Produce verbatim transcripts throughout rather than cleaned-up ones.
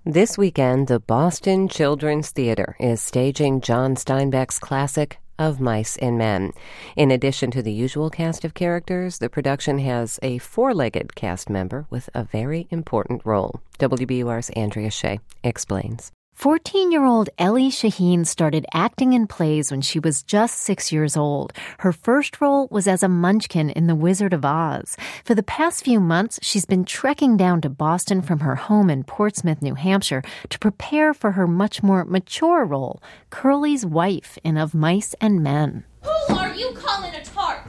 This weekend, the Boston Children's Theater is staging John Steinbeck's classic Of Mice and Men. In addition to the usual cast of characters, the production has a four-legged cast member with a very important role. W B U R's Andrea Shea explains. fourteen-year-old Ellie Shaheen started acting in plays when she was just six years old. Her first role was as a munchkin in The Wizard of Oz. For the past few months, she's been trekking down to Boston from her home in Portsmouth, New Hampshire, to prepare for her much more mature role, Curly's wife in Of Mice and Men. Who are you calling a tart?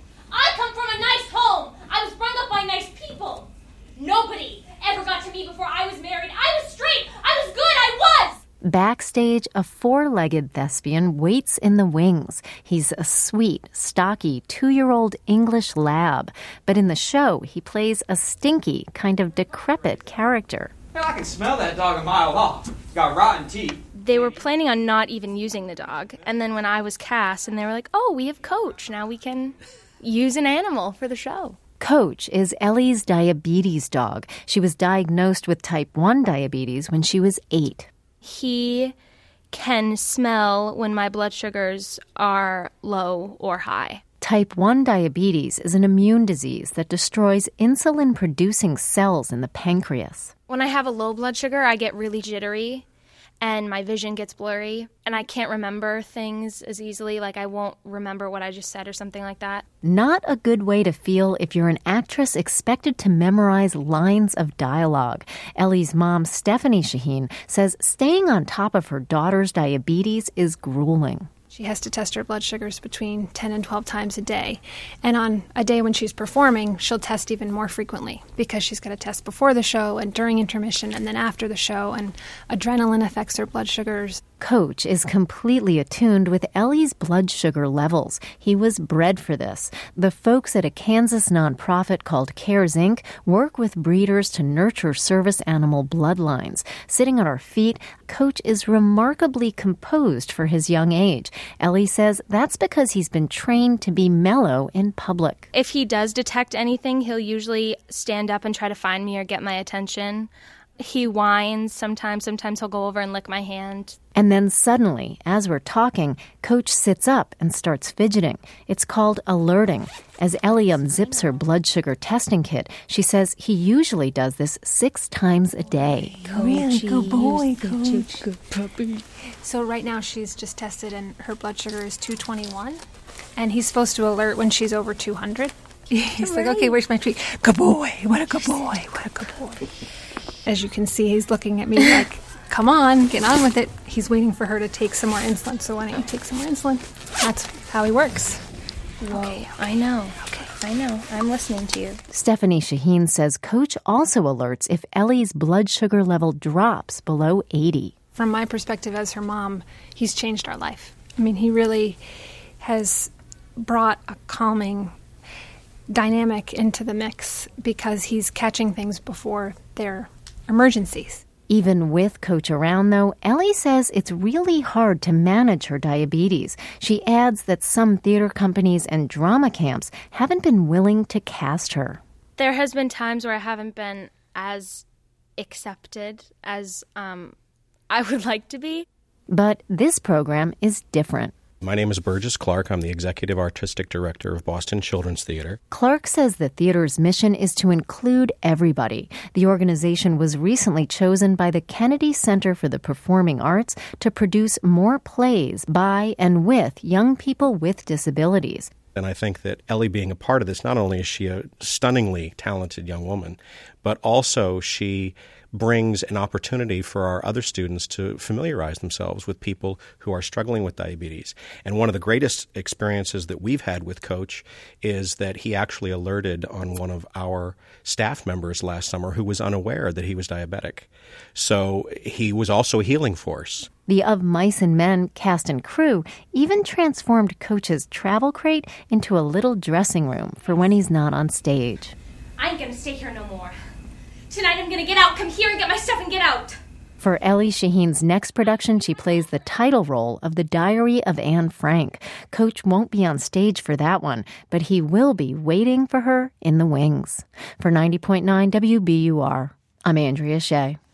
I come from a nice home. I was brought up by nice people. Nobody ever got to me before I was married. I was straight. I was good. I was. Backstage, a four-legged thespian waits in the wings. He's a sweet, stocky, two-year-old English lab. But in the show, he plays a stinky, kind of decrepit character. Hell, I can smell that dog a mile off. Got rotten teeth. They were planning on not even using the dog. And then when I was cast, and they were like, oh, we have Coach. Now we can use an animal for the show. Coach is Ellie's diabetes dog. She was diagnosed with type one diabetes when she was eight. He can smell when my blood sugars are low or high. Type one diabetes is an immune disease that destroys insulin-producing cells in the pancreas. When I have a low blood sugar, I get really jittery, and my vision gets blurry, and I can't remember things as easily. Like, I won't remember what I just said or something like that. Not a good way to feel if you're an actress expected to memorize lines of dialogue. Ellie's mom, Stephanie Shaheen, says staying on top of her daughter's diabetes is grueling. She has to test her blood sugars between ten and twelve times a day. And on a day when she's performing, she'll test even more frequently because she's got to test before the show and during intermission and then after the show. And adrenaline affects her blood sugars. Coach is completely attuned with Ellie's blood sugar levels. He was bred for this. The folks at a Kansas nonprofit called CARES Incorporated work with breeders to nurture service animal bloodlines. Sitting at our feet, Coach is remarkably composed for his young age. Ellie says that's because he's been trained to be mellow in public. If he does detect anything, he'll usually stand up and try to find me or get my attention. He whines sometimes. Sometimes he'll go over and lick my hand. And then suddenly, as we're talking, Coach sits up and starts fidgeting. It's called alerting. As Ellie unzips her blood sugar testing kit, she says he usually does this six times a day. Really good boy, Coach. Good puppy. So right now she's just tested and her blood sugar is two twenty-one. And he's supposed to alert when she's over two hundred. He's right. Like, okay, where's my treat? Good boy. What a good boy. What a good boy. As you can see, he's looking at me like, come on, get on with it. He's waiting for her to take some more insulin. So why don't you take some more insulin? That's how he works. Whoa, okay. I know. Okay. I know. I'm listening to you. Stephanie Shaheen says Coach also alerts if Ellie's blood sugar level drops below eighty. From my perspective as her mom, he's changed our life. I mean, he really has brought a calming dynamic into the mix because he's catching things before they're emergencies. Even with Coach around, though, Ellie says it's really hard to manage her diabetes. She adds that some theater companies and drama camps haven't been willing to cast her. There has been times where I haven't been as accepted as um, I would like to be. But this program is different. My name is Burgess Clark. I'm the Executive Artistic Director of Boston Children's Theater. Clark says the theater's mission is to include everybody. The organization was recently chosen by the Kennedy Center for the Performing Arts to produce more plays by and with young people with disabilities. And I think that Ellie being a part of this, not only is she a stunningly talented young woman, but also she brings an opportunity for our other students to familiarize themselves with people who are struggling with diabetes. And one of the greatest experiences that we've had with Coach is that he actually alerted on one of our staff members last summer who was unaware that he was diabetic. So he was also a healing force. The Of Mice and Men cast and crew even transformed Coach's travel crate into a little dressing room for when he's not on stage. I ain't gonna stay here no more. Tonight I'm gonna get out. Come here and get my stuff and get out. For Ellie Shaheen's next production, she plays the title role of The Diary of Anne Frank. Coach won't be on stage for that one, but he will be waiting for her in the wings. For ninety point nine W B U R, I'm Andrea Shea.